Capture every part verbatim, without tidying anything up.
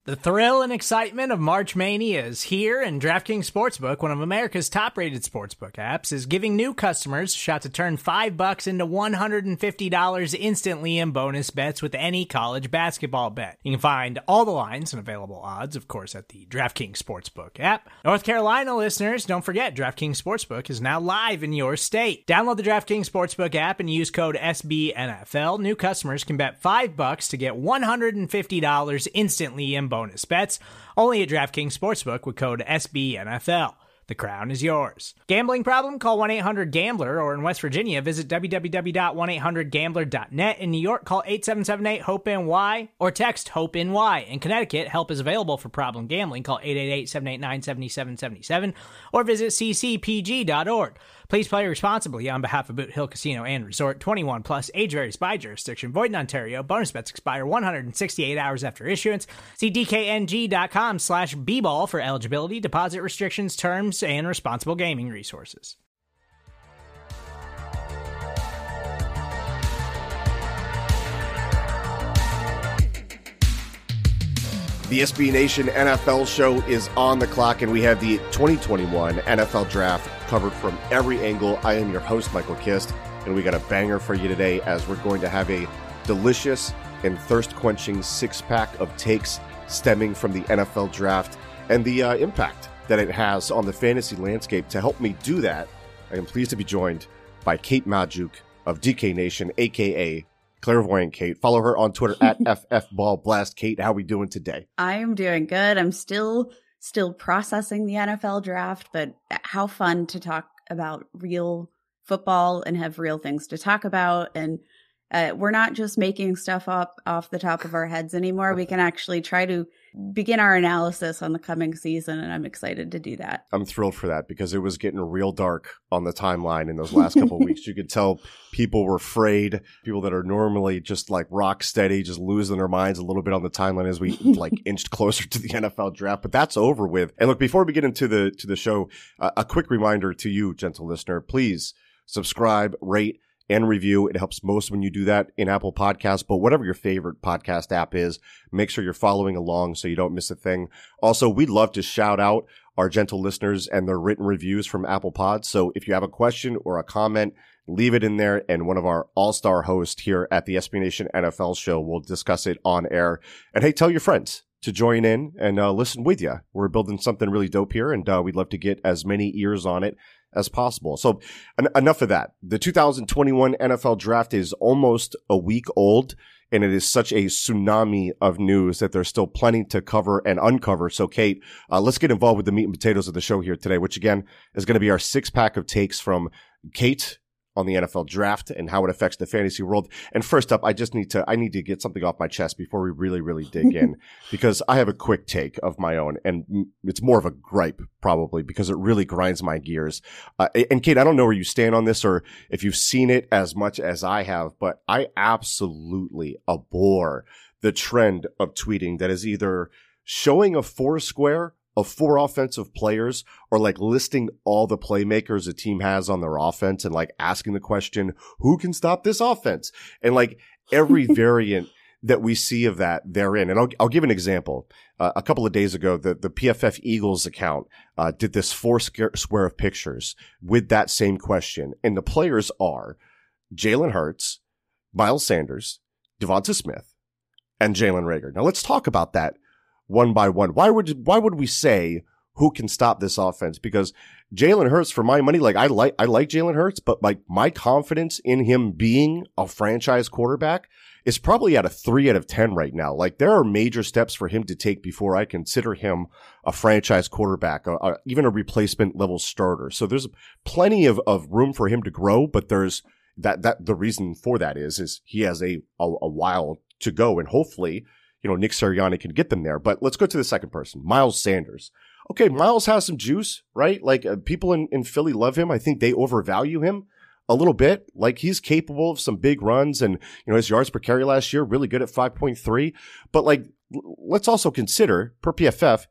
The thrill and excitement of March Mania is here, and DraftKings Sportsbook, one of America's top-rated sportsbook apps, is giving new customers a shot to turn five bucks into one hundred fifty dollars instantly in bonus bets with any college basketball bet. You can find all the lines and available odds, of course, at the DraftKings Sportsbook app. North Carolina listeners, don't forget, DraftKings Sportsbook is now live in your state. Download the DraftKings Sportsbook app and use code S B N F L. New customers can bet five bucks to get one hundred fifty dollars instantly in bonus bets, only at DraftKings Sportsbook with code S B N F L. The crown is yours. Gambling problem? Call one eight hundred gambler, or in West Virginia, visit w w w dot one eight hundred gambler dot net. In New York, call eight seven seven eight hope N Y or text HOPE-NY. In Connecticut, help is available for problem gambling. Call eight eight eight, seven eight nine, seven seven seven seven or visit c c p g dot org. Please play responsibly on behalf of Boot Hill Casino and Resort. twenty-one plus, age varies by jurisdiction. Void in Ontario. Bonus bets expire one hundred sixty-eight hours after issuance. See d k n g dot com slash b ball for eligibility, deposit restrictions, terms, and responsible gaming resources. The S B Nation N F L show is on the clock, and we have the twenty twenty-one N F L Draft covered from every angle. I am your host, Michael Kist, and we got a banger for you today as we're going to have a delicious and thirst-quenching six-pack of takes stemming from the N F L Draft and the uh, impact that it has on the fantasy landscape. To help me do that, I am pleased to be joined by Kate Magdziuk of D K Nation, a k a. Clairvoyant Kate. Follow her on Twitter at F F Ball Blast. Kate, how are we doing today? I am doing good. I'm still still processing the N F L draft, but how fun to talk about real football and have real things to talk about. And uh, we're not just making stuff up off the top of our heads anymore. We can actually try to begin our analysis on the coming season, and I'm excited to do that. I'm thrilled for that because it was getting real dark on the timeline in those last couple of weeks. You could tell people were afraid. People that are normally just like rock steady, just losing their minds a little bit on the timeline as we like inched closer to the N F L draft. But that's over with. And look, before we get into the to the show, uh, a quick reminder to you, gentle listener, please subscribe, rate, and review. It helps most when you do that in Apple Podcasts, but whatever your favorite podcast app is, make sure you're following along so you don't miss a thing. Also, we'd love to shout out our gentle listeners and their written reviews from Apple Pods. So if you have a question or a comment, leave it in there, and one of our all-star hosts here at the S B Nation N F L show will discuss it on air. And hey, tell your friends to join in and uh, listen with you. We're building something really dope here, and uh, we'd love to get as many ears on it as possible. So en- enough of that. The two thousand twenty-one N F L draft is almost a week old, and it is such a tsunami of news that there's still plenty to cover and uncover. So Kate, uh, let's get involved with the meat and potatoes of the show here today, which again is going to be our six pack of takes from Kate on the N F L draft and how it affects the fantasy world. And first up, I just need to, I need to get something off my chest before we really, really dig in, because I have a quick take of my own, and it's more of a gripe probably because it really grinds my gears. Uh, and Kate, I don't know where you stand on this or if you've seen it as much as I have, but I absolutely abhor the trend of tweeting that is either showing a four square of four offensive players or like listing all the playmakers a team has on their offense and like asking the question, who can stop this offense? And like every variant that we see of that therein. And I'll, I'll give an example. Uh, a couple of days ago, the, the P F F Eagles account uh, did this four square of pictures with that same question. And the players are Jalen Hurts, Miles Sanders, Devonta Smith, and Jalen Reagor. Now let's talk about that one by one. Why would why would we say who can stop this offense? Because Jalen Hurts, for my money, like I like I like Jalen Hurts, but like my confidence in him being a franchise quarterback is probably at a three out of ten right now. Like there are major steps for him to take before I consider him a franchise quarterback, a, a, even a replacement level starter. So there's plenty of, of room for him to grow, but there's that that the reason for that is is he has a a, a while to go, and hopefully, you know, Nick Sirianni can get them there. But let's go to the second person, Miles Sanders. Okay, Miles has some juice, right? Like uh, people in, in Philly love him. I think they overvalue him a little bit. Like he's capable of some big runs, and, you know, his yards per carry last year, really good at five point three. But like, l- let's also consider per P F F,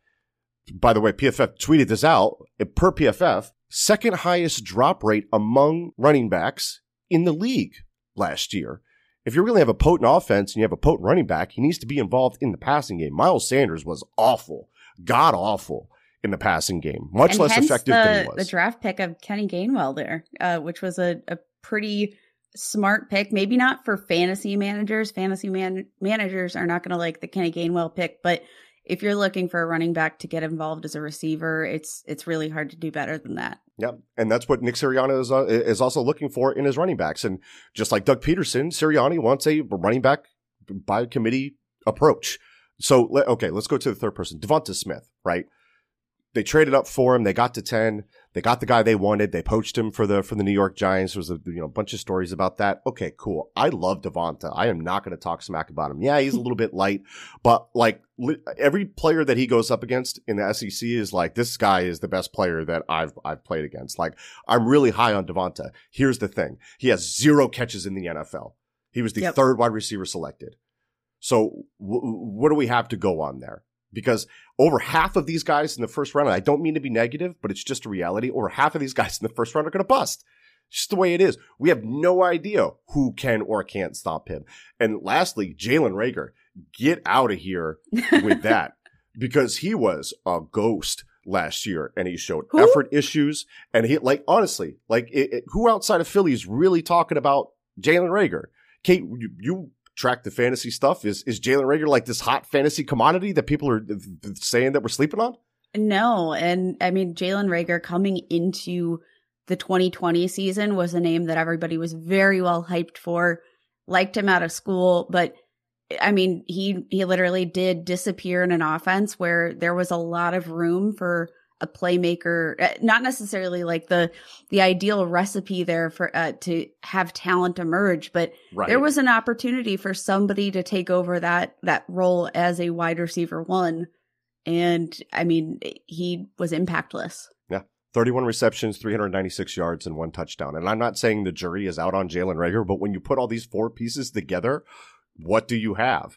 by the way, P F F tweeted this out, per P F F, second highest drop rate among running backs in the league last year. If you really have a potent offense and you have a potent running back, he needs to be involved in the passing game. Miles Sanders was awful, god awful in the passing game, much and less hence effective the, than he was. The draft pick of Kenny Gainwell there, uh, which was a, a pretty smart pick. Maybe not for fantasy managers. Fantasy man- managers are not going to like the Kenny Gainwell pick, but if you're looking for a running back to get involved as a receiver, it's it's really hard to do better than that. Yeah, and that's what Nick Sirianni is uh, is also looking for in his running backs. And just like Doug Peterson, Sirianni wants a running back by committee approach. So, okay, let's go to the third person, Devonta Smith, right? They traded up for him. They got to ten. They got the guy they wanted. They poached him for the for the New York Giants. There was a you know bunch of stories about that. Okay, cool. I love Devonta. I am not going to talk smack about him. Yeah, he's a little bit light, but like li- every player that he goes up against in the S E C is like, this guy is the best player that I've I've played against. Like, I'm really high on Devonta. Here's the thing: he has zero catches in the N F L. He was the yep. third wide receiver selected. So w- what do we have to go on there? Because over half of these guys in the first round, and I don't mean to be negative, but it's just a reality, over half of these guys in the first round are going to bust. It's just the way it is. We have no idea who can or can't stop him. And lastly, Jalen Reagor, get out of here with that, because he was a ghost last year and he showed who? effort issues. And he, like, honestly, like, it, it, who outside of Philly is really talking about Jalen Reagor? Kate, you, you track the fantasy stuff. Is is Jalen Reagor like this hot fantasy commodity that people are saying that we're sleeping on? No. And I mean, Jalen Reagor coming into the twenty twenty season was a name that everybody was very well hyped for, liked him out of school. But I mean, he, he literally did disappear in an offense where there was a lot of room for a playmaker, not necessarily like the the ideal recipe there for uh, to have talent emerge, but right. there was an opportunity for somebody to take over that that role as a wide receiver one, and I mean, he was impactless. Yeah, thirty-one receptions, three hundred ninety-six yards, and one touchdown. And I'm not saying the jury is out on Jalen Reagor, but when you put all these four pieces together, what do you have?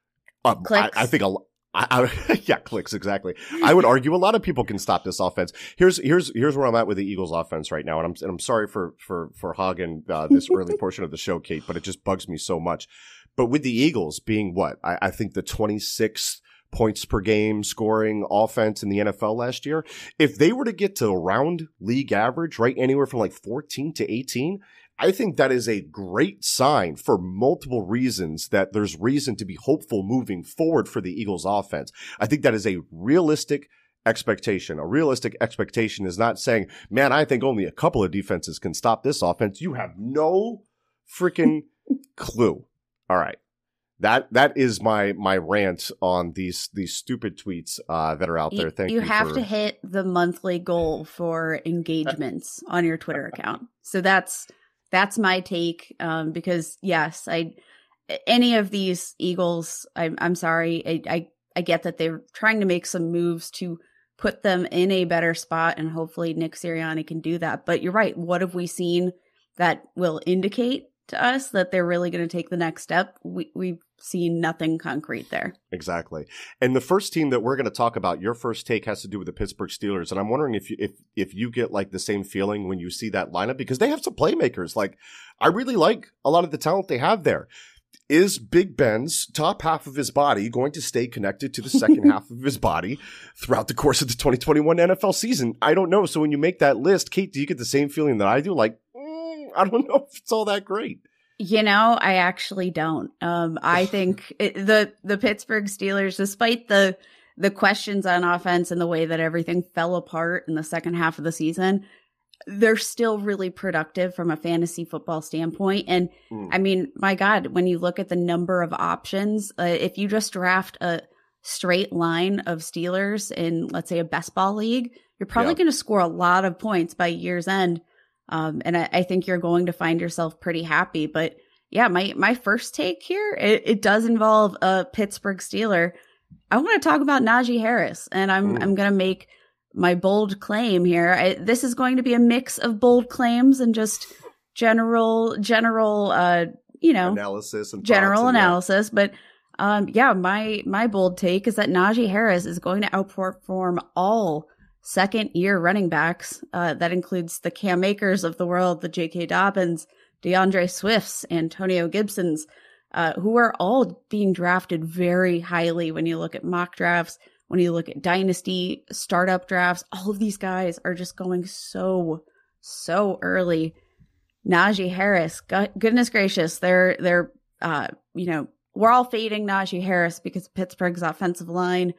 Um, I, I think a lot. I, I, yeah, clicks, exactly. I would argue a lot of people can stop this offense. Here's here's here's where I'm at with the Eagles offense right now, and I'm and I'm sorry for for for hogging uh, this early portion of the show, Kate, but it just bugs me so much. But with the Eagles being what I, I think the twenty-sixth points per game scoring offense in the N F L last year, if they were to get to around league average, right, anywhere from like fourteen to eighteen. I think that is a great sign for multiple reasons that there's reason to be hopeful moving forward for the Eagles offense. I think that is a realistic expectation. A realistic expectation is not saying, man, I think only a couple of defenses can stop this offense. You have no freaking clue. All right. That that is my my rant on these these stupid tweets uh, that are out there. Thank you. You have for... to hit the monthly goal for engagements on your Twitter account. So that's That's my take, um, because yes, I any of these Eagles, I, I'm sorry, I, I I get that they're trying to make some moves to put them in a better spot, and hopefully Nick Sirianni can do that. But you're right. What have we seen that will indicate to us that they're really going to take the next step? We, we've seen nothing concrete there. Exactly. And the first team that we're going to talk about, your first take has to do with the Pittsburgh Steelers. And I'm wondering if you, if, if you get like the same feeling when you see that lineup, because they have some playmakers. Like, I really like a lot of the talent they have there. Is Big Ben's top half of his body going to stay connected to the second half of his body throughout the course of the twenty twenty-one N F L season? I don't know. So when you make that list, Kate, do you get the same feeling that I do? Like, mm, I don't know if it's all that great. You know, I actually don't. Um, I think it, the the Pittsburgh Steelers, despite the the questions on offense and the way that everything fell apart in the second half of the season, they're still really productive from a fantasy football standpoint. And mm. I mean, my God, when you look at the number of options, uh, if you just draft a straight line of Steelers in, let's say, a best ball league, you're probably yeah. going to score a lot of points by year's end. Um, and I, I think you're going to find yourself pretty happy. But yeah, my, my first take here, it, it does involve a Pittsburgh Steeler. I want to talk about Najee Harris, and I'm, mm. I'm going to make my bold claim here. I, this is going to be a mix of bold claims and just general, general, uh, you know, analysis and general and analysis. That. But, um, yeah, my, my bold take is that Najee Harris is going to outperform all second year running backs. Uh, that includes the Cam Akers of the world, the J K Dobbins, DeAndre Swift's, Antonio Gibson's, uh, who are all being drafted very highly when you look at mock drafts, when you look at dynasty startup drafts. All of these guys are just going so, so early. Najee Harris, go- goodness gracious, they're, they're, uh, you know, we're all fading Najee Harris because of Pittsburgh's offensive line.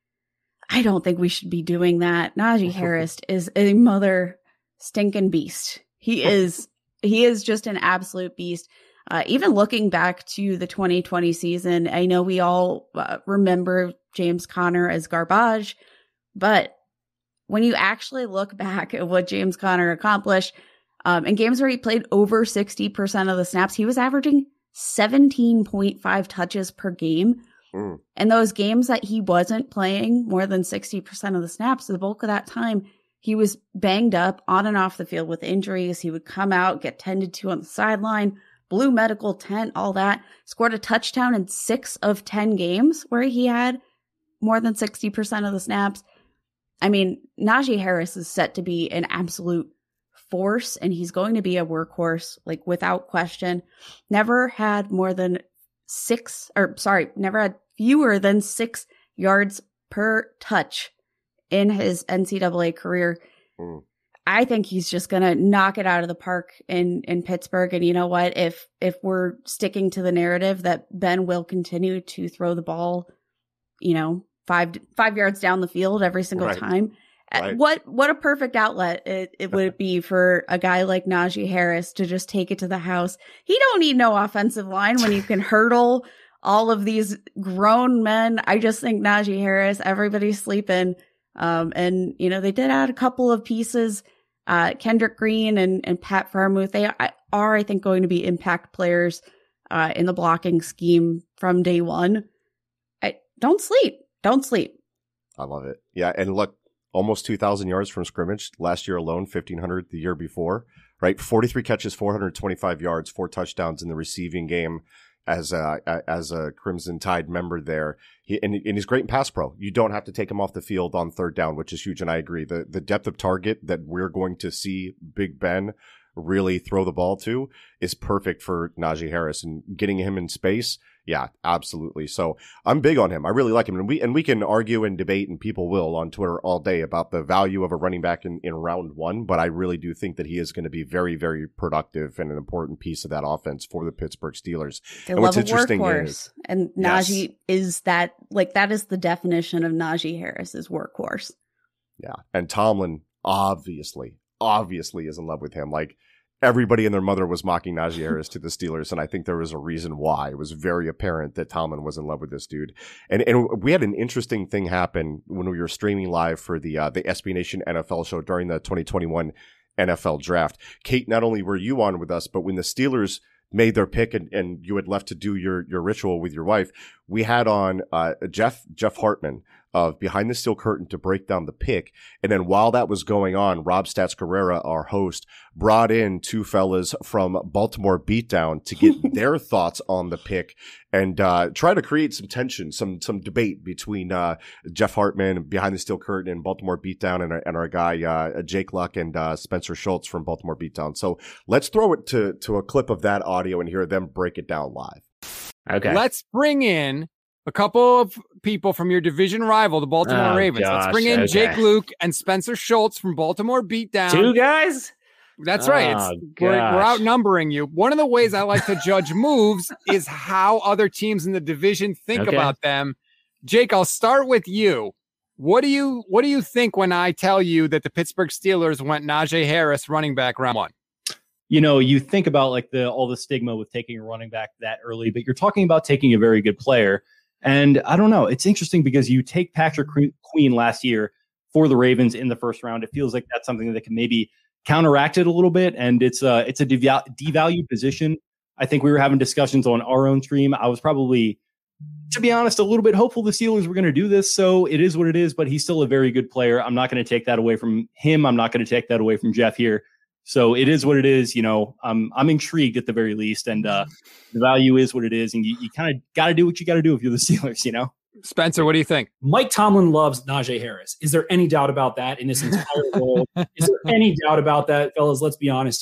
I don't think we should be doing that. Najee Harris is a mother stinking beast. He is, he is just an absolute beast. Uh, even looking back to the twenty twenty season, I know we all uh, remember James Conner as garbage, but when you actually look back at what James Conner accomplished, um, in games where he played over sixty percent of the snaps, he was averaging seventeen point five touches per game. Mm. And those games that he wasn't playing more than sixty percent of the snaps, the bulk of that time, he was banged up on and off the field with injuries. He would come out, get tended to on the sideline, blue medical tent, all that. Scored a touchdown in six of ten games where he had more than sixty percent of the snaps. I mean, Najee Harris is set to be an absolute force, and he's going to be a workhorse, like without question. Never had more than six, or sorry, never had fewer than six yards per touch in his N C double A career. Mm. I think he's just going to knock it out of the park in, in Pittsburgh. And you know what? If, if we're sticking to the narrative that Ben will continue to throw the ball, you know, five, five yards down the field every single right. time, right. what, what a perfect outlet it, it would be for a guy like Najee Harris to just take it to the house. He don't need no offensive line when you can hurdle all of these grown men. I just think Najee Harris, everybody's sleeping. Um, and, you know, they did add a couple of pieces, uh, Kendrick Green and, and Pat Freiermuth. They are, I think, going to be impact players, uh, in the blocking scheme from day one. I, don't sleep. Don't sleep. I love it. Yeah. And look, almost two thousand yards from scrimmage last year alone, fifteen hundred the year before, right? forty-three catches, four hundred twenty-five yards, four touchdowns in the receiving game. As a as a Crimson Tide member there, he and, and he's great in pass pro. You don't have to take him off the field on third down, which is huge. And I agree, the the depth of target that we're going to see Big Ben really throw the ball to is perfect for Najee Harris, and getting him in space. Yeah, absolutely. So I'm big on him. I really like him, and we and we can argue and debate, and people will on Twitter all day about the value of a running back in, in round one. But I really do think that he is going to be very, very productive and an important piece of that offense for the Pittsburgh Steelers. They and love what's a interesting workhorse, is, and Najee yes. is that like that is the definition of Najee Harris is workhorse. Yeah, and Tomlin obviously, obviously is in love with him. Like. Everybody and their mother was mocking Najee Harris to the Steelers, and I think there was a reason why. It was very apparent that Tomlin was in love with this dude. And and we had an interesting thing happen when we were streaming live for the uh, the S B Nation N F L show during the twenty twenty-one N F L draft. Kate, not only were you on with us, but when the Steelers made their pick and, and you had left to do your, your ritual with your wife, we had on uh, Jeff Jeff Hartman of Behind the Steel Curtain to break down the pick. And then while that was going on, Rob Stats Carrera, our host, brought in two fellas from Baltimore Beatdown to get their thoughts on the pick and uh, try to create some tension, some some debate between uh, Jeff Hartman, Behind the Steel Curtain, and Baltimore Beatdown, and, and our guy uh, Jake Luck and uh, Spencer Schultz from Baltimore Beatdown. So let's throw it to, to a clip of that audio and hear them break it down live. Okay. Let's bring in a couple of people from your division rival, the Baltimore oh, Ravens. Gosh, Let's bring in okay. Jake Luke and Spencer Schultz from Baltimore Beatdown. Two guys? That's right. Oh, it's, we're, we're outnumbering you. One of the ways I like to judge moves is how other teams in the division think okay. about them. Jake, I'll start with you. What do you what do you think when I tell you that the Pittsburgh Steelers went Najee Harris running back round one? You know, you think about like the all the stigma with taking a running back that early, but you're talking about taking a very good player. And I don't know. It's interesting because you take Patrick Queen last year for the Ravens in the first round. It feels like that's something that can maybe counteract it a little bit. And it's a, it's a deval- devalued position. I think we were having discussions on our own stream. I was probably, to be honest, a little bit hopeful the Steelers were going to do this. So it is what it is, but he's still a very good player. I'm not going to take that away from him. I'm not going to take that away from Jeff here. So it is what it is. You know, I'm I'm intrigued at the very least, and uh, the value is what it is, and you, you kind of got to do what you got to do if you're the Steelers. You know, Spencer, what do you think? Mike Tomlin loves Najee Harris. Is there any doubt about that in this entire world? Is there any doubt about that, fellas? Let's be honest here.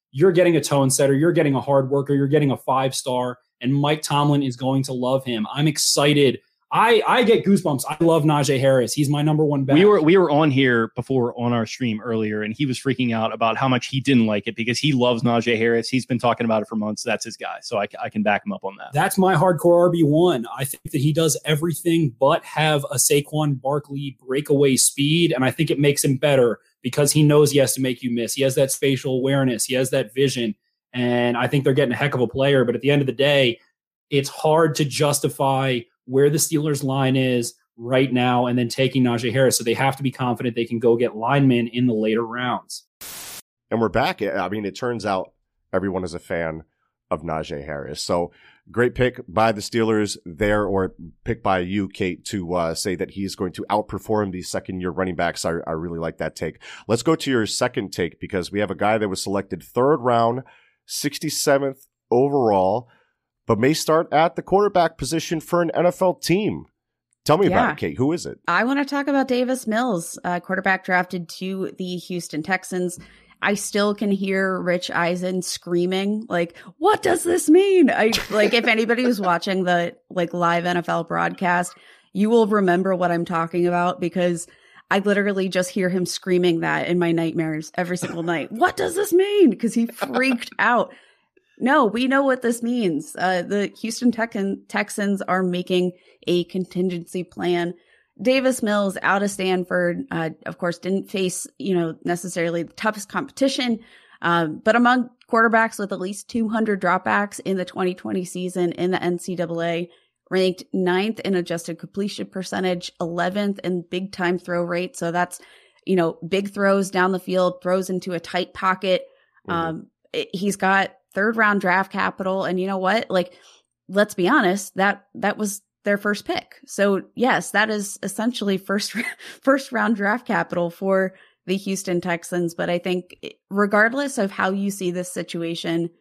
you're getting a tone setter, you're getting a hard worker, you're getting a five star, and Mike Tomlin is going to love him. I'm excited. I, I get goosebumps. I love Najee Harris. He's my number one back. We were we were on here before on our stream earlier, and he was freaking out about how much he didn't like it because he loves Najee Harris. He's been talking about it for months. That's his guy. So I, I can back him up on that. That's my hardcore R B one. I think that he does everything but have a Saquon Barkley breakaway speed, and I think it makes him better because he knows he has to make you miss. He has that spatial awareness. He has that vision, and I think they're getting a heck of a player. But at the end of the day, it's hard to justify where the Steelers line is right now and then taking Najee Harris. So they have to be confident they can go get linemen in the later rounds. And we're back. I mean, it turns out everyone is a fan of Najee Harris. So great pick by the Steelers there, or pick by you, Kate, to uh, say that he's going to outperform these second-year running backs. I, I really like that take. Let's go to your second take, because we have a guy that was selected third round, sixty-seventh overall, but may start at the quarterback position for an N F L team. Tell me yeah. about it, Kate. Who is it? I want to talk about Davis Mills, uh, quarterback drafted to the Houston Texans. I still can hear Rich Eisen screaming, like, what does this mean? I like, if anybody was watching the like live N F L broadcast, you will remember what I'm talking about, because I literally just hear him screaming that in my nightmares every single night. What does this mean? Because he freaked out. No, we know what this means. Uh, the Houston Tex- Texans are making a contingency plan. Davis Mills out of Stanford, uh, of course, didn't face, you know, necessarily the toughest competition, um, but among quarterbacks with at least two hundred dropbacks in the twenty twenty season in the N C double A, ranked ninth in adjusted completion percentage, eleventh in big time throw rate. So that's, you know, big throws down the field, throws into a tight pocket. Mm-hmm. Um, it, he's got third round draft capital. And you know what? Like, let's be honest, that, that was their first pick. So yes, that is essentially first, first round draft capital for the Houston Texans. But I think regardless of how you see this situation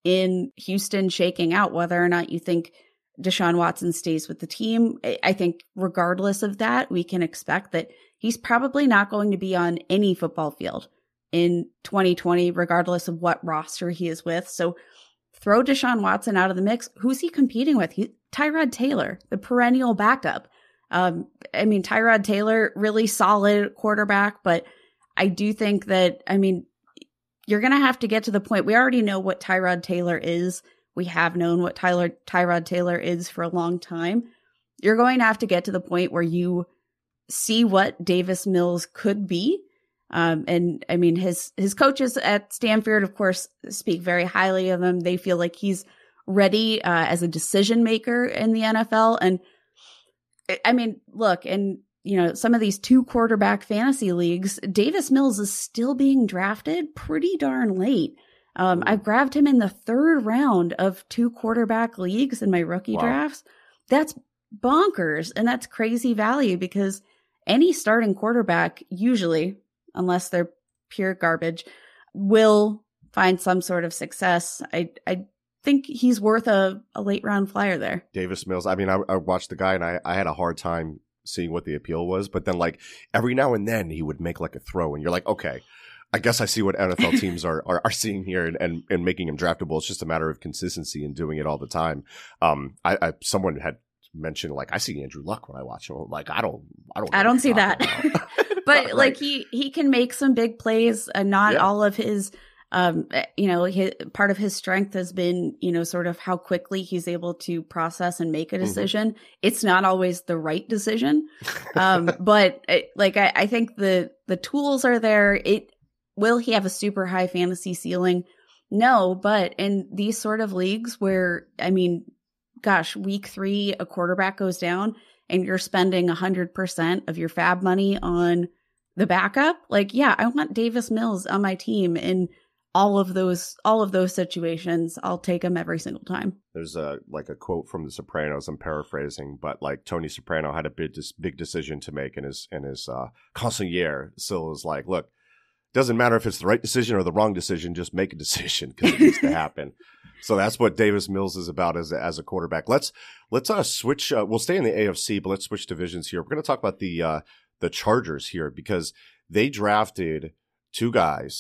in Houston shaking out, whether or not you think Deshaun Watson stays with the team, I think regardless of that, we can expect that he's probably not going to be on any football field in twenty twenty, regardless of what roster he is with. So throw Deshaun Watson out of the mix. Who's he competing with? He, Tyrod Taylor, the perennial backup. Um, I mean, Tyrod Taylor, really solid quarterback, but I do think that, I mean, you're going to have to get to the point. We already know what Tyrod Taylor is. We have known what Tyler, Tyrod Taylor is for a long time. You're going to have to get to the point where you see what Davis Mills could be. Um, and I mean, his, his coaches at Stanford, of course, speak very highly of him. They feel like he's ready, uh, as a decision maker in the N F L. And I mean, look, and you know, some of these two quarterback fantasy leagues, Davis Mills is still being drafted pretty darn late. Um, I grabbed him in the third round of two quarterback leagues in my rookie wow. drafts. That's bonkers. And that's crazy value, because any starting quarterback usually, unless they're pure garbage, will find some sort of success. I I think he's worth a, a late round flyer there. Davis Mills. I mean, I, I watched the guy and I, I had a hard time seeing what the appeal was, but then like every now and then he would make like a throw and you're like, okay, I guess I see what N F L teams are, are, are seeing here and, and, and making him draftable. It's just a matter of consistency and doing it all the time. Um, I, I someone had mentioned like, I see Andrew Luck when I watch him. Like, I don't, I don't, I don't see that. But right. like he, he can make some big plays, and not yeah. all of his, um, you know, his, part of his strength has been, you know, sort of how quickly he's able to process and make a decision. Mm-hmm. It's not always the right decision. Um, but it, like, I, I think the, the tools are there. It, will he have a super high fantasy ceiling? No, but in these sort of leagues where, I mean, gosh, week three, a quarterback goes down and you're spending one hundred percent of your fab money on the backup, like, yeah, I want Davis Mills on my team in all of those all of those situations. I'll take him every single time. There's a like a quote from The Sopranos. I'm paraphrasing, but like Tony Soprano had a big big decision to make, and his and his uh, consigliere still was like, look, doesn't matter if it's the right decision or the wrong decision, just make a decision because it needs to happen. So that's what Davis Mills is about as a, as a quarterback. Let's let's uh, switch. Uh, we'll stay in the A F C, but let's switch divisions here. We're going to talk about the uh, the Chargers here, because they drafted two guys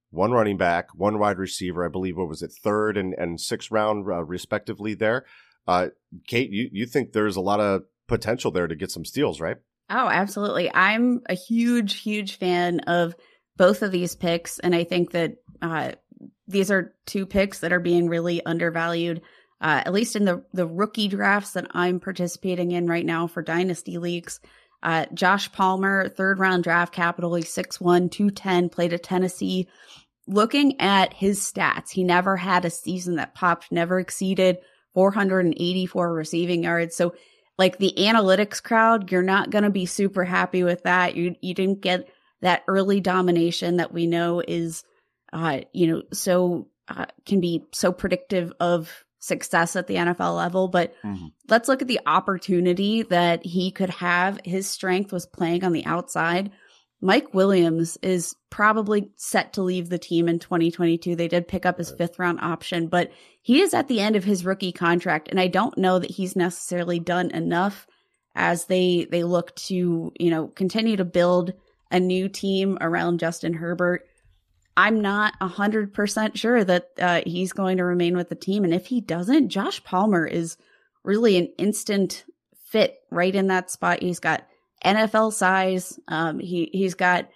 one running back, one wide receiver. I believe, what was it, third and, and sixth round, uh, respectively there. Uh, Kate, you, you think there's a lot of potential there to get some steals, right? Oh, absolutely. I'm a huge, huge fan of both of these picks. And I think that uh, these are two picks that are being really undervalued, uh, at least in the, the rookie drafts that I'm participating in right now for Dynasty Leagues. Uh, Josh Palmer, third round draft capital. He's six one, two ten, played at Tennessee. Looking at his stats, he never had a season that popped, never exceeded four hundred eighty-four receiving yards. So like the analytics crowd, you're not going to be super happy with that. You, you didn't get that early domination that we know is, uh, you know, so, uh, can be so predictive of success at the N F L level. But mm-hmm. let's look at the opportunity that he could have. His strength was playing on the outside. Mike Williams is probably set to leave the team in twenty twenty-two. They did pick up his fifth round option, but he is at the end of his rookie contract. And I don't know that he's necessarily done enough as they, they look to, you know, continue to build a new team around Justin Herbert. I'm not a hundred percent sure that uh, he's going to remain with the team. And if he doesn't, Josh Palmer is really an instant fit right in that spot. He's got N F L size. Um, he, he's got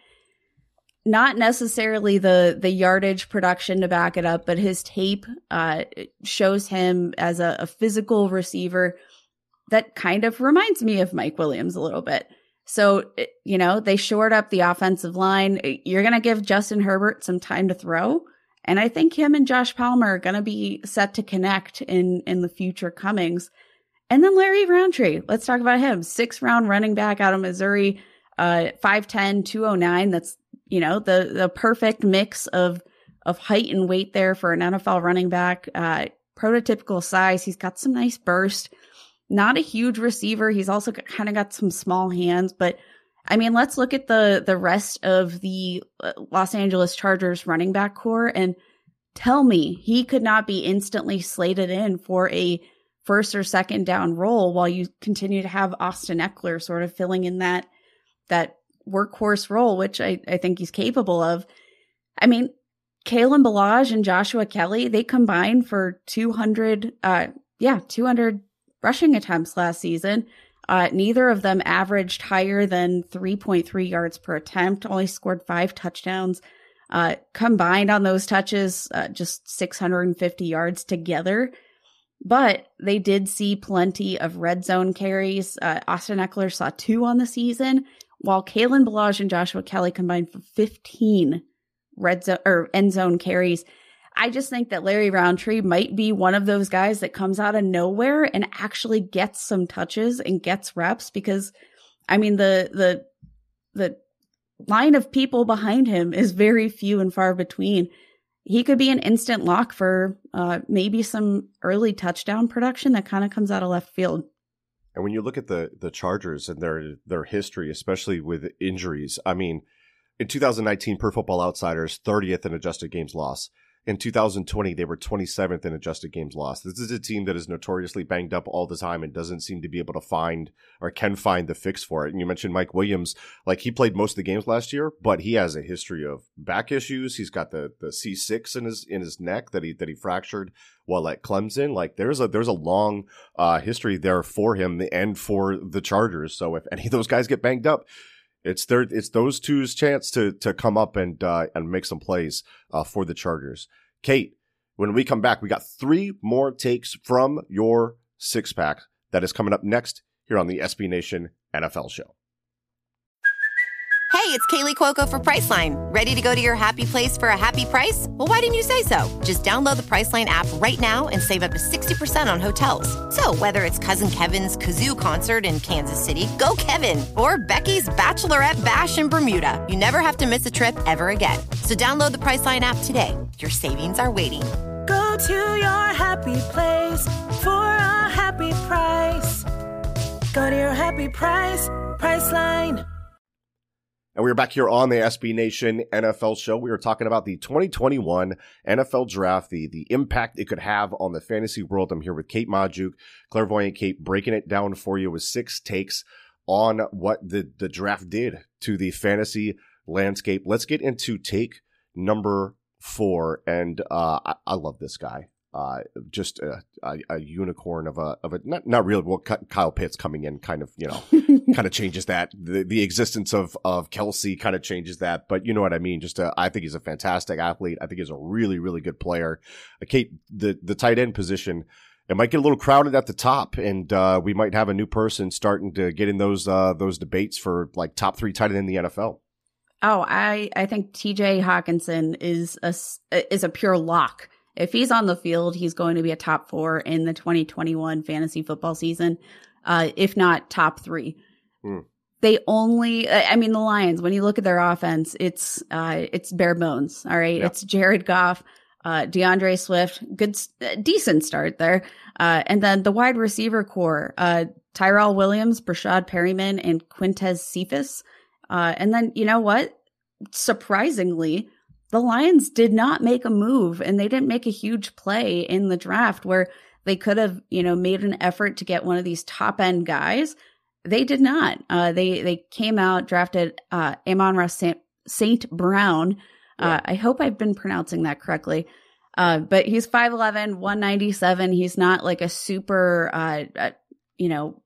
not necessarily the, the yardage production to back it up, but his tape uh, shows him as a, a physical receiver that kind of reminds me of Mike Williams a little bit. So, you know, they shored up the offensive line. You're going to give Justin Herbert some time to throw. And I think him and Josh Palmer are going to be set to connect in, in the future comings. And then Larry Roundtree, let's talk about him. Sixth round running back out of Missouri, uh, five ten, two oh nine. That's, you know, the, the perfect mix of, of height and weight there for an N F L running back, uh, prototypical size. He's got some nice burst, not a huge receiver. He's also kind of got some small hands, but I mean, let's look at the, the rest of the Los Angeles Chargers running back core and tell me he could not be instantly slated in for a first or second down role while you continue to have Austin Eckler sort of filling in that, that workhorse role, which I, I think he's capable of. I mean, Kalen Ballage and Joshua Kelly, they combined for two hundred, uh, yeah, two hundred rushing attempts last season. Uh, neither of them averaged higher than three point three yards per attempt, only scored five touchdowns. Uh, combined on those touches, uh, just six hundred fifty yards together. But they did see plenty of red zone carries. Uh, Austin Eckler saw two on the season, while Kalen Ballage and Joshua Kelly combined for fifteen red zone or end zone carries. I just think that Larry Roundtree might be one of those guys that comes out of nowhere and actually gets some touches and gets reps because, I mean, the the the line of people behind him is very few and far between. He could be an instant lock for uh, maybe some early touchdown production that kind of comes out of left field. And when you look at the the Chargers and their their history, especially with injuries, I mean, in two thousand nineteen, Per Football Outsiders, thirtieth in adjusted games lost. In two thousand twenty, they were twenty-seventh in adjusted games lost. This is a team that is notoriously banged up all the time and doesn't seem to be able to find or can find the fix for it. And you mentioned Mike Williams, like he played most of the games last year, but he has a history of back issues. He's got the, the C six in his in his neck that he that he fractured while at Clemson. Like there's a there's a long uh, history there for him and for the Chargers. So if any of those guys get banged up, It's their, it's those two's chance to to come up and uh, and make some plays uh, for the Chargers. Kate, when we come back, we got three more takes from your six pack that is coming up next here on the S B Nation N F L Show. Hey, it's Kaylee Cuoco for Priceline. Ready to go to your happy place for a happy price? Well, why didn't you say so? Just download the Priceline app right now and save up to sixty percent on hotels. So whether it's Cousin Kevin's Kazoo Concert in Kansas City, go Kevin, or Becky's Bachelorette Bash in Bermuda, you never have to miss a trip ever again. So download the Priceline app today. Your savings are waiting. Go to your happy place for a happy price. Go to your happy price, Priceline. And we're back here on the S B Nation N F L Show. We are talking about the twenty twenty-one N F L Draft, the, the impact it could have on the fantasy world. I'm here with Kate Magdziuk, Clairvoyant Kate, breaking it down for you with six takes on what the, the draft did to the fantasy landscape. Let's get into take number four. And uh, I, I love this guy. Uh, just a, a, a unicorn of a of a not not really. Well, Kyle Pitts coming in kind of you know kind of changes that. The the existence of of Kelsey kind of changes that. But you know what I mean. Just a, I think he's a fantastic athlete. I think he's a really really good player. Uh, Kate, the the tight end position, it might get a little crowded at the top, and uh, we might have a new person starting to get in those uh, those debates for like top three tight end in the N F L. Oh, I I think T J Hockenson is a is a pure lock. If he's on the field, he's going to be a top four in the twenty twenty-one fantasy football season, uh, if not top three. Mm. They only, I mean, the Lions, when you look at their offense, it's uh, it's bare bones. All right. Yep. It's Jared Goff, uh, DeAndre Swift, good, decent start there. Uh, and then the wide receiver core, uh, Tyrell Williams, Brashad Perryman, and Quintez Cephas. Uh, and then, you know what? Surprisingly, the Lions did not make a move, and they didn't make a huge play in the draft where they could have, you know, made an effort to get one of these top end guys. They did not. Uh, they they came out, drafted uh, Amon-Ra Saint Brown. Uh, I hope I've been pronouncing that correctly. Uh, but he's five eleven, one ninety-seven. He's not like a super, uh, uh, you know,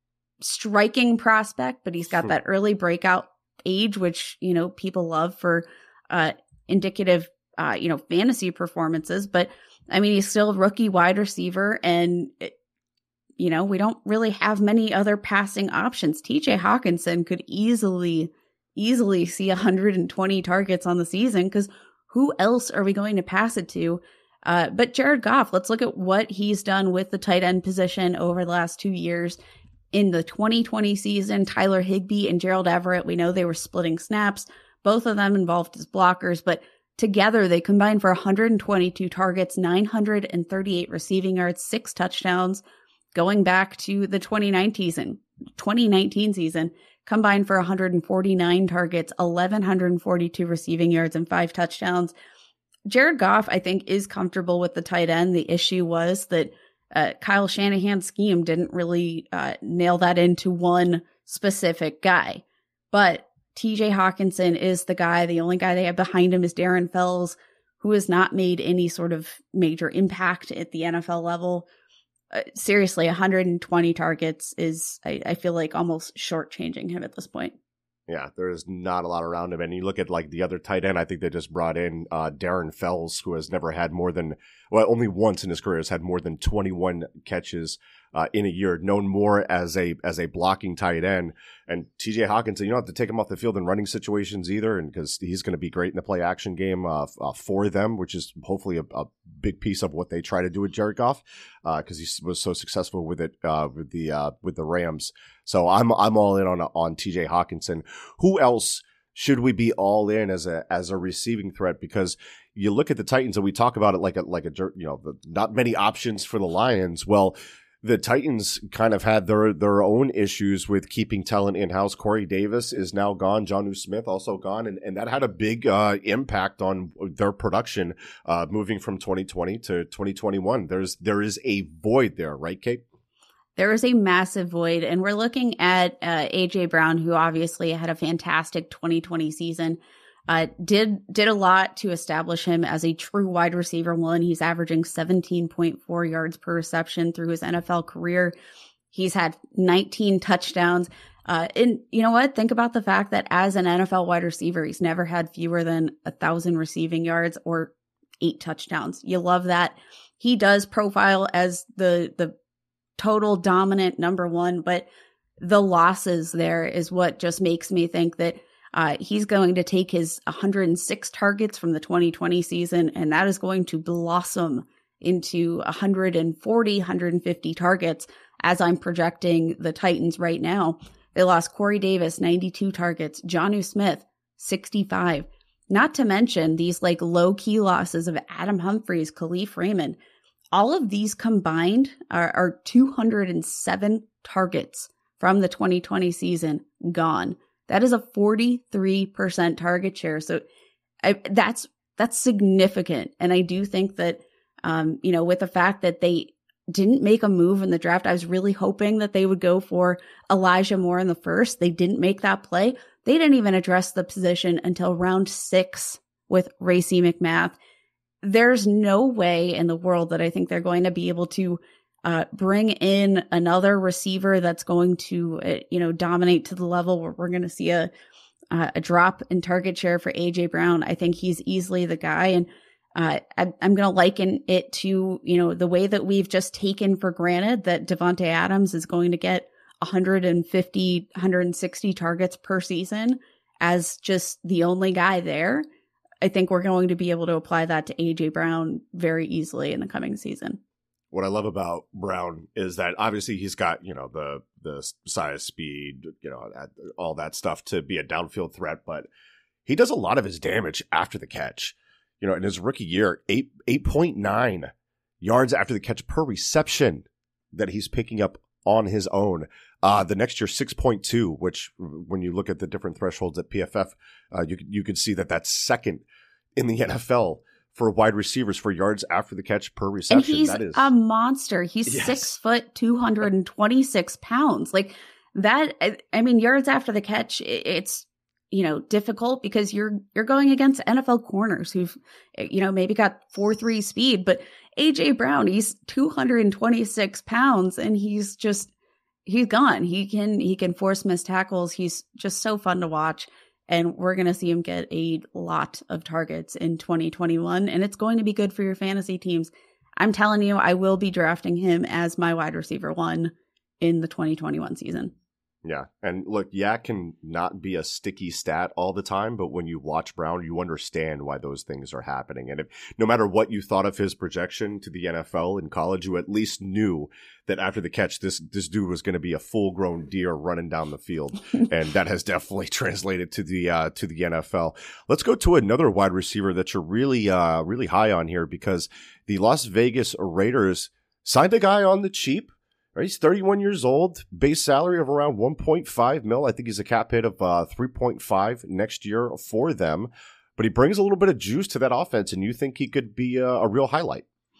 striking prospect, but he's got that early breakout age, which, you know, people love for uh indicative, uh, you know, fantasy performances. But I mean, he's still a rookie wide receiver, and it, you know, we don't really have many other passing options. T J Hockenson could easily, easily see one hundred twenty targets on the season, because who else are we going to pass it to? Uh, but Jared Goff, let's look at what he's done with the tight end position over the last two years. In the twenty twenty season, Tyler Higbee and Gerald Everett, we know they were splitting snaps. Both of them involved as blockers, but together they combined for one hundred twenty-two targets, nine hundred thirty-eight receiving yards, six touchdowns. Going back to the twenty nineteen season, twenty nineteen season, combined for one hundred forty-nine targets, eleven forty-two receiving yards, and five touchdowns. Jared Goff, I think, is comfortable with the tight end. The issue was that uh, Kyle Shanahan's scheme didn't really uh, nail that into one specific guy. But T J Hockenson is the guy. The only guy they have behind him is Darren Fells, who has not made any sort of major impact at the N F L level. Uh, seriously, one hundred twenty targets is, I, I feel like, almost shortchanging him at this point. Yeah, there's not a lot around him. And you look at like the other tight end, I think they just brought in uh, Darren Fells, who has never had more than, well, only once in his career has had more than twenty-one catches uh, in a year, known more as a as a blocking tight end. And T J Hockenson, you don't have to take him off the field in running situations either, and because he's going to be great in the play action game uh, uh, for them, which is hopefully a, a big piece of what they try to do with Jared Goff, because uh, he was so successful with it uh, with the uh, with the Rams. So I'm I'm all in on on T J Hockenson. Who else should we be all in as a as a receiving threat? Because you look at the Titans and we talk about it like a like a you know the, not many options for the Lions. Well, the Titans kind of had their their own issues with keeping talent in-house. Corey Davis is now gone. Jonnu Smith also gone. And, and that had a big uh, impact on their production uh, moving from twenty twenty to twenty twenty-one. There's There is a void there, right, Kate? There is a massive void. And we're looking at uh, A J Brown, who obviously had a fantastic twenty twenty season. Uh, did did a lot to establish him as a true wide receiver one. He's averaging seventeen point four yards per reception through his N F L career. He's had nineteen touchdowns. Uh, and you know what? Think about the fact that as an N F L wide receiver, he's never had fewer than a thousand receiving yards or eight touchdowns. You love that. He does profile as the the total dominant number one, but the losses there is what just makes me think that Uh, he's going to take his one hundred six targets from the twenty twenty season, and that is going to blossom into one hundred forty, one hundred fifty targets as I'm projecting the Titans right now. They lost Corey Davis, ninety-two targets, Jonnu Smith, sixty-five. Not to mention these like low-key losses of Adam Humphries, Khalif Raymond. All of these combined are, are two hundred seven targets from the twenty twenty season gone. That is a forty-three percent target share. So I, that's that's significant. And I do think that, um, you know, with the fact that they didn't make a move in the draft, I was really hoping that they would go for Elijah Moore in the first. They didn't make that play. They didn't even address the position until round six with Racey McMath. There's no way in the world that I think they're going to be able to uh, bring in another receiver that's going to, uh, you know, dominate to the level where we're going to see a uh, a drop in target share for A J Brown. I think he's easily the guy. And uh, I, I'm going to liken it to, you know, the way that we've just taken for granted that Davante Adams is going to get one hundred fifty, one hundred sixty targets per season as just the only guy there. I think we're going to be able to apply that to A J Brown very easily in the coming season. What I love about Brown is that obviously he's got, you know, the the size, speed, you know, all that stuff to be a downfield threat, but he does a lot of his damage after the catch. You know, in his rookie year, eight eight point nine yards after the catch per reception that he's picking up on his own. Uh, the next year, six point two, which when you look at the different thresholds at P F F, uh, you you could see that that's second in the N F L for wide receivers for yards after the catch per reception. And he's that is a monster. He's yes. six foot, two hundred twenty-six pounds. Like that. I, I mean, yards after the catch, it's, you know, difficult because you're, you're going against N F L corners who've, you know, maybe got four, three speed, but A J Brown, he's two hundred twenty-six pounds and he's just, he's gone. He can, he can force missed tackles. He's just so fun to watch. And we're going to see him get a lot of targets in twenty twenty-one. And it's going to be good for your fantasy teams. I'm telling you, I will be drafting him as my wide receiver one in the twenty twenty-one season. Yeah. And look, Yak can not be a sticky stat all the time, but when you watch Brown, you understand why those things are happening. And if no matter what you thought of his projection to the N F L in college, you at least knew that after the catch, this this dude was going to be a full-grown deer running down the field. And that has definitely translated to the uh, to the N F L. Let's go to another wide receiver that you're really, uh, really high on here because the Las Vegas Raiders signed a guy on the cheap. Right, he's thirty-one years old, base salary of around one point five mil. I think he's a cap hit of uh, three point five next year for them. But he brings a little bit of juice to that offense, and you think he could be a, a real highlight.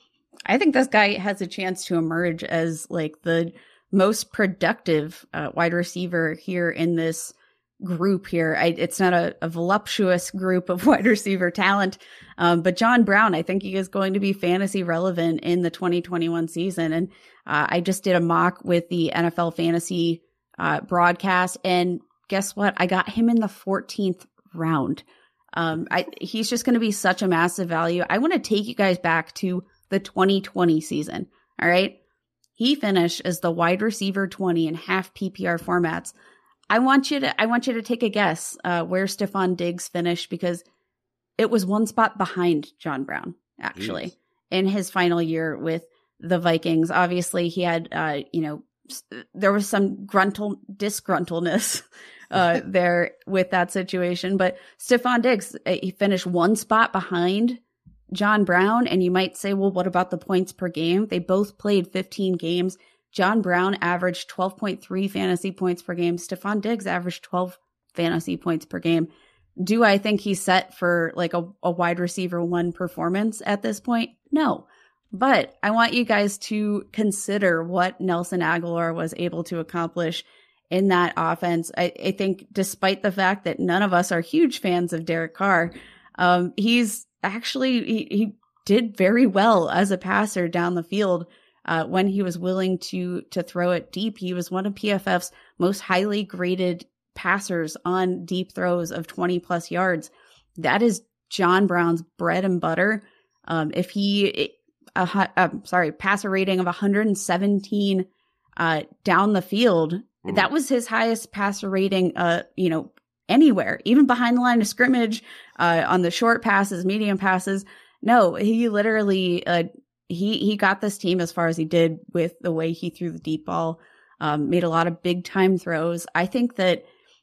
I think this guy has a chance to emerge as like the most productive uh, wide receiver here in this group here. I, it's not a, a voluptuous group of wide receiver talent, um, but John Brown, I think he is going to be fantasy relevant in the twenty twenty-one season. And uh, I just did a mock with the N F L fantasy uh, broadcast, and guess what? I got him in the fourteenth round. Um, I, he's just going to be such a massive value. I want to take you guys back to the twenty twenty season. All right. He finished as the wide receiver twenty in half P P R formats. I want you to, I want you to take a guess, uh, where Stephon Diggs finished, because it was one spot behind John Brown, actually, Jeez. in his final year with the Vikings. Obviously he had, uh, you know, there was some gruntle disgruntleness, uh, there with that situation, but Stephon Diggs, he finished one spot behind John Brown. And you might say, well, what about the points per game? They both played fifteen games. John Brown averaged twelve point three fantasy points per game. Stephon Diggs averaged twelve fantasy points per game. Do I think he's set for like a, a wide receiver one performance at this point? No. But I want you guys to consider what Nelson Agholor was able to accomplish in that offense. I, I think despite the fact that none of us are huge fans of Derek Carr, um, he's actually, he, he did very well as a passer down the field. Uh, when he was willing to to throw it deep. He was one of P F F's most highly graded passers on deep throws of twenty plus yards. That is John Brown's bread and butter. Um, if he, uh, uh, sorry, passer rating of one hundred seventeen uh, down the field, mm. that was his highest passer rating, uh, you know, anywhere, even behind the line of scrimmage, uh, on the short passes, medium passes. No, he literally, uh, He he got this team as far as he did with the way he threw the deep ball, um, made a lot of big time throws. I think that,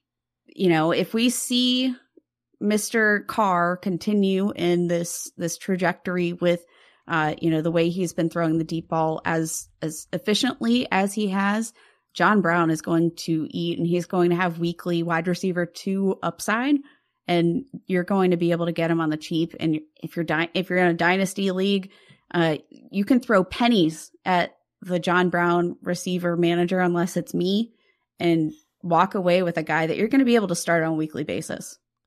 you know, if we see Mister Carr continue in this this trajectory with, uh, you know, the way he's been throwing the deep ball as as efficiently as he has, John Brown is going to eat, and he's going to have weekly wide receiver two upside. And you're going to be able to get him on the cheap. And if you're di- if you're in a dynasty league, Uh, you can throw pennies at the John Brown receiver manager, unless it's me, and walk away with a guy that you're going to be able to start on a weekly basis.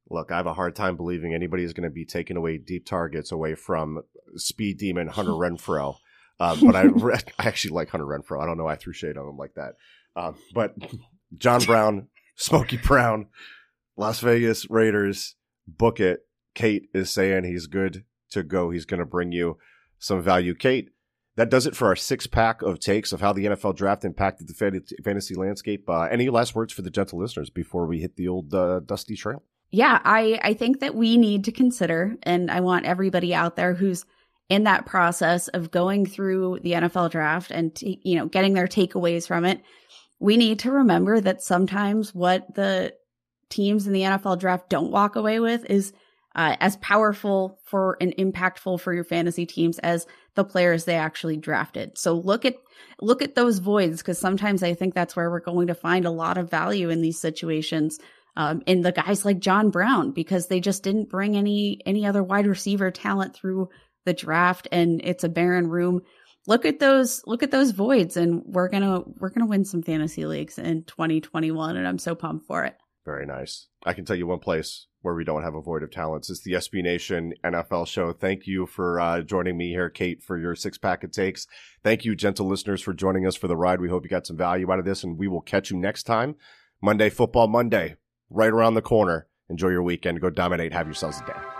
Look, I have a hard time believing anybody is going to be taking away deep targets away from speed demon Hunter Renfrow. Um, but I, I actually like Hunter Renfrow. I don't know why I threw shade on him like that. Um, but John Brown, Smokey Brown, Las Vegas Raiders, book it. Kate is saying he's good to go. He's going to bring you some value. Kate, that does it for our six-pack of takes of how the N F L draft impacted the fantasy landscape. Uh, any last words for the gentle listeners before we hit the old uh, dusty trail? Yeah, I, I think that we need to consider, and I want everybody out there who's in that process of going through the N F L draft and, t- you know, getting their takeaways from it, we need to remember that sometimes what the teams in the N F L draft don't walk away with is uh, as powerful for and impactful for your fantasy teams as the players they actually drafted. So look at look at those voids, because sometimes I think that's where we're going to find a lot of value in these situations. Um, in the guys like John Brown, because they just didn't bring any any other wide receiver talent through the draft, and it's a barren room. Look at those look at those voids, and we're gonna we're gonna win some fantasy leagues in twenty twenty-one, and I'm so pumped for it. Very nice. I can tell you one place where we don't have a void of talents. It's the S B Nation N F L show. Thank you for uh, joining me here, Kate, for your six pack of takes. Thank you, gentle listeners, for joining us for the ride. We hope you got some value out of this, and we will catch you next time. Monday Football Monday, right around the corner. Enjoy your weekend. Go dominate. Have yourselves a day.